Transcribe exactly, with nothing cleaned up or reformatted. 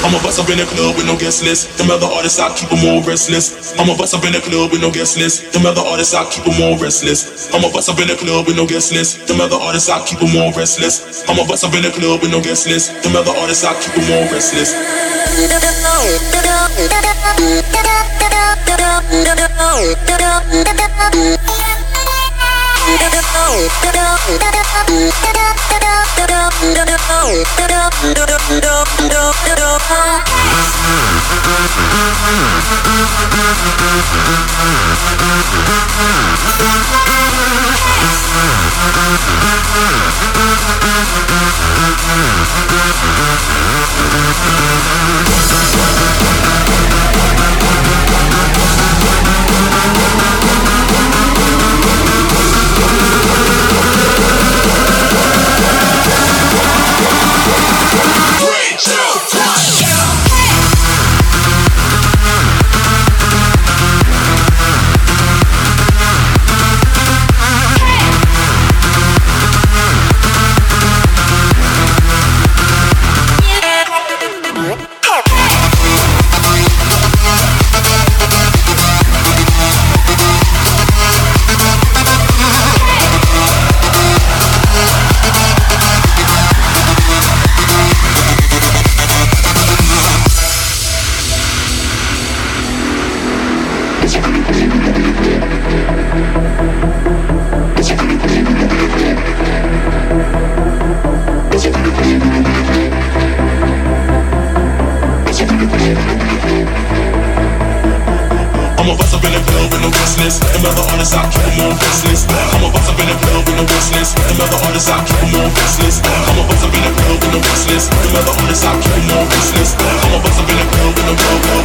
I'm a bust up in the club with no guest list. Them other artists, I keep them all restless. I'm a bust up in the club with no guest list. Them other artists, I keep them all restless. I'm a bust up in the club with no guest list. Them other artists, I keep them all restless. I'm a bust up in the club with no guest list. Them other artists, I keep them all restless. I'm a bust up in the club with no guest list. Them other artists, I keep them all restless. I'm a bust up in the club with no guest list. Them other artists, I keep them all restless. I'm a bust up in the club with no guest list. Them other artists, I keep them all restless. I'm a bust up in the club with no club.